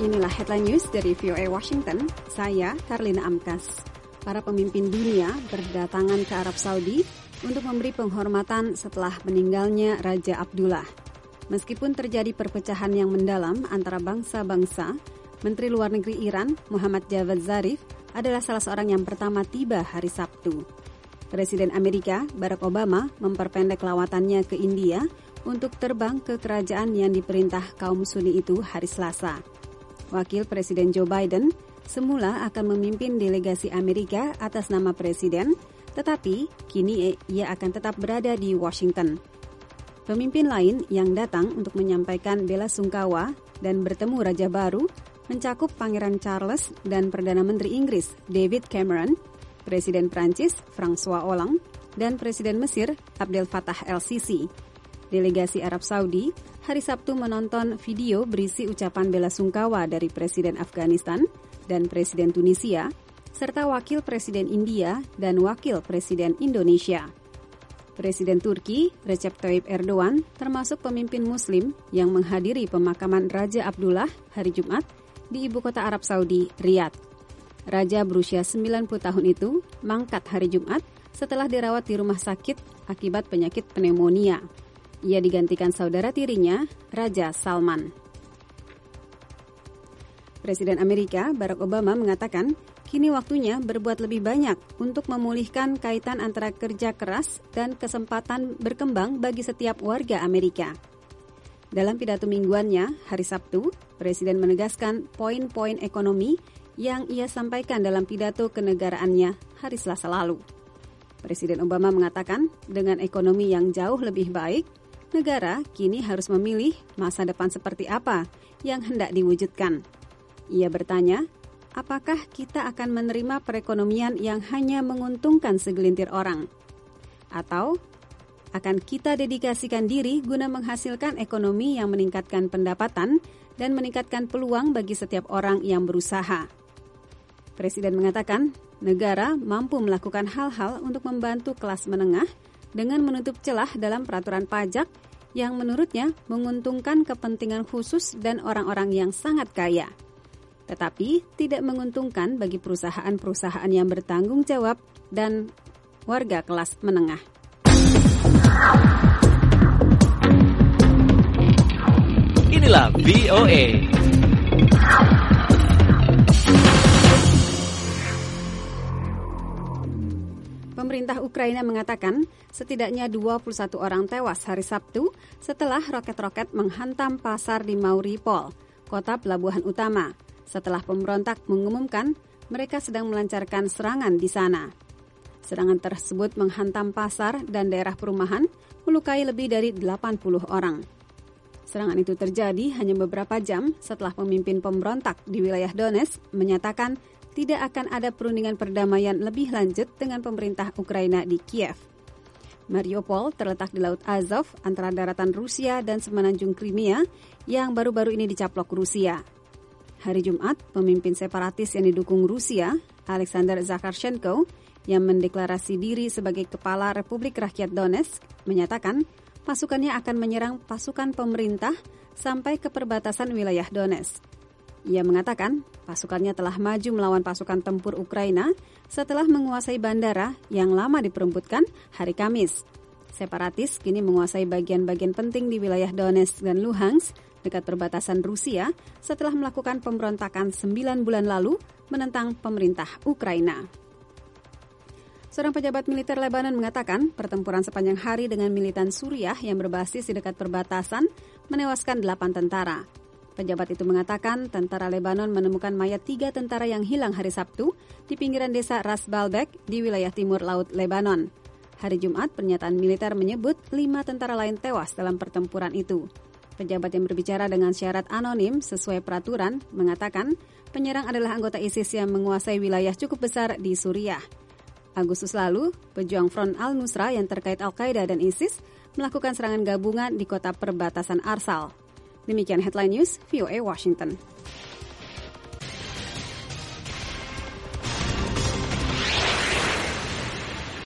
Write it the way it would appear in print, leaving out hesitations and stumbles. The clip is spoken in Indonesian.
Inilah headline news dari VOA Washington. Saya Karlina Amkas. Para pemimpin dunia berdatangan ke Arab Saudi untuk memberi penghormatan setelah meninggalnya Raja Abdullah. Meskipun terjadi perpecahan yang mendalam antara bangsa-bangsa, Menteri Luar Negeri Iran, Muhammad Javad Zarif, adalah salah seorang yang pertama tiba hari Sabtu. Presiden Amerika, Barack Obama, memperpendek lawatannya ke India untuk terbang ke kerajaan yang diperintah kaum Sunni itu hari Selasa. Wakil Presiden Joe Biden semula akan memimpin delegasi Amerika atas nama Presiden, tetapi kini ia akan tetap berada di Washington. Pemimpin lain yang datang untuk menyampaikan bela sungkawa dan bertemu Raja baru mencakup Pangeran Charles dan Perdana Menteri Inggris David Cameron, Presiden Prancis François Hollande, dan Presiden Mesir Abdel Fattah el-Sisi. Delegasi Arab Saudi hari Sabtu menonton video berisi ucapan bela sungkawa dari Presiden Afghanistan dan Presiden Tunisia, serta Wakil Presiden India dan Wakil Presiden Indonesia. Presiden Turki, Recep Tayyip Erdogan, termasuk pemimpin Muslim yang menghadiri pemakaman Raja Abdullah hari Jumat di ibu kota Arab Saudi, Riyadh. Raja berusia 90 tahun itu mangkat hari Jumat setelah dirawat di rumah sakit akibat penyakit pneumonia. Ia digantikan saudara tirinya, Raja Salman. Presiden Amerika, Barack Obama, mengatakan kini waktunya berbuat lebih banyak untuk memulihkan kaitan antara kerja keras dan kesempatan berkembang bagi setiap warga Amerika. Dalam pidato mingguannya, hari Sabtu, Presiden menegaskan poin-poin ekonomi yang ia sampaikan dalam pidato kenegaraannya hari Selasa lalu. Presiden Obama mengatakan dengan ekonomi yang jauh lebih baik, negara kini harus memilih masa depan seperti apa yang hendak diwujudkan. Ia bertanya, apakah kita akan menerima perekonomian yang hanya menguntungkan segelintir orang? Atau akan kita dedikasikan diri guna menghasilkan ekonomi yang meningkatkan pendapatan dan meningkatkan peluang bagi setiap orang yang berusaha? Presiden mengatakan, negara mampu melakukan hal-hal untuk membantu kelas menengah dengan menutup celah dalam peraturan pajak yang menurutnya menguntungkan kepentingan khusus dan orang-orang yang sangat kaya, tetapi tidak menguntungkan bagi perusahaan-perusahaan yang bertanggung jawab dan warga kelas menengah. Inilah VOA. Pemerintah Ukraina mengatakan setidaknya 21 orang tewas hari Sabtu setelah roket-roket menghantam pasar di Mariupol, kota pelabuhan utama, setelah pemberontak mengumumkan mereka sedang melancarkan serangan di sana. Serangan tersebut menghantam pasar dan daerah perumahan, melukai lebih dari 80 orang. Serangan itu terjadi hanya beberapa jam setelah pemimpin pemberontak di wilayah Donetsk menyatakan tidak akan ada perundingan perdamaian lebih lanjut dengan pemerintah Ukraina di Kiev. Mariupol terletak di Laut Azov antara daratan Rusia dan semenanjung Crimea yang baru-baru ini dicaplok Rusia. Hari Jumat, pemimpin separatis yang didukung Rusia, Alexander Zakharchenko, yang mendeklarasi diri sebagai kepala Republik Rakyat Donetsk, menyatakan pasukannya akan menyerang pasukan pemerintah sampai ke perbatasan wilayah Donetsk. Ia mengatakan pasukannya telah maju melawan pasukan tempur Ukraina setelah menguasai bandara yang lama diperebutkan hari Kamis. Separatis kini menguasai bagian-bagian penting di wilayah Donetsk dan Luhansk dekat perbatasan Rusia setelah melakukan pemberontakan 9 bulan lalu menentang pemerintah Ukraina. Seorang pejabat militer Lebanon mengatakan pertempuran sepanjang hari dengan militan Suriah yang berbasis di dekat perbatasan menewaskan 8 tentara. Pejabat itu mengatakan tentara Lebanon menemukan mayat 3 tentara yang hilang hari Sabtu di pinggiran desa Ras Baalbek di wilayah timur laut Lebanon. Hari Jumat, pernyataan militer menyebut 5 tentara lain tewas dalam pertempuran itu. Pejabat yang berbicara dengan syarat anonim sesuai peraturan mengatakan penyerang adalah anggota ISIS yang menguasai wilayah cukup besar di Suriah. Agustus lalu, pejuang Front Al-Nusra yang terkait Al-Qaeda dan ISIS melakukan serangan gabungan di kota perbatasan Arsal. Demikian headline news VOA Washington.